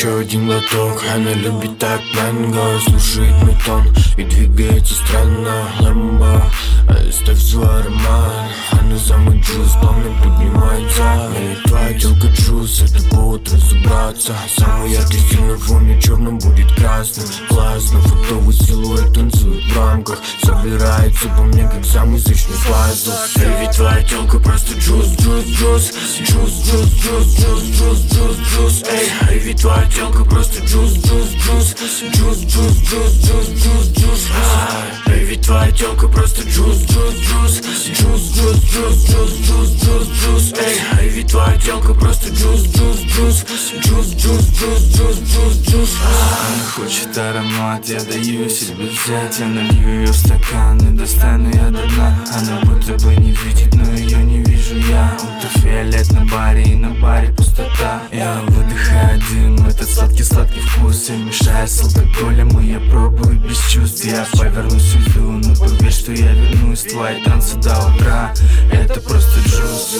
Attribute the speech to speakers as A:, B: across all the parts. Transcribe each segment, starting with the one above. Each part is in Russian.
A: еще один глоток. Она любит так манго, слушает мой тон и двигается странно. Ламбо, оставь свой аромат. Она самый джуз, плавно поднимается. И твоя телка джуз, это повод разобраться. Самый яркий стиль на фоне черным будет красным. Классно, фотовый силуэт танцует в рамках. Собирается по мне, как самый сочный пазл. Эй, ведь твоя телка просто джуз, джуз, джуз. Джуз, джуз, джуз, джуз, джуз, джуз, джуз. Эй, ведь твоя телка просто джуз, джуз, джуз. Джуз, джуз, джуз, джуз, джуз, джуз. Эй, ведь твоя телка просто джуз, джуз, джуз. Джуз, джуз, джуз, джуз, джуз, джуз, джуз. Эй, ведь твоя телка просто джуз, джуз, джуз. Джуз, джуз, джуз, джуз, джуз, джуз.
B: Она хочет аромат, я даю себе взять. Я налью ее в стакан и достану я до дна. Она будто бы не видит, но ее не вижу я. Ультрафиолет на баре и на баре пустота. Я выдыхаю дым, этот сладкий-сладкий вкус. Я мешаю с алкоголем и я пробую без чувств. Я повернусь и уйду, но поверь, что я вернусь. Твои танцы до утра, это просто джуз.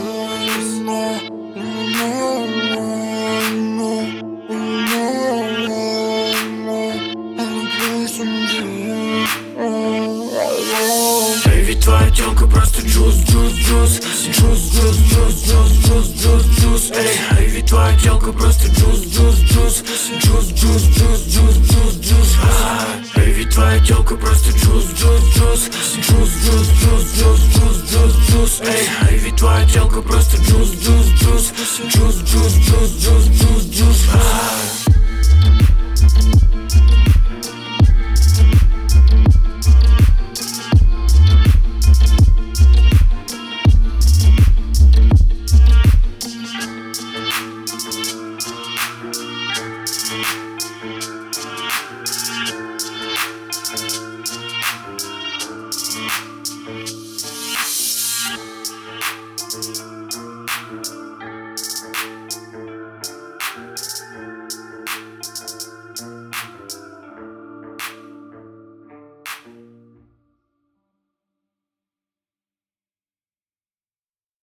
A: Эй, ведь твоя телка просто джуз, джуз, джуз. Джуз, джуз, джуз, джуз, джуз, джуз, джуз. Эй, ведь твоя телка просто джуз, джуз, джуз. Джуз, джуз, джуз, джуз, джуз, джуз. Эй, ведь твоя телка просто джуз, джуз, джуз. Джуз, джуз, джуз, джуз, джуз, джуз, джуз. Эй, ведь твоя телка просто джуз, джуз, джуз. Джуз,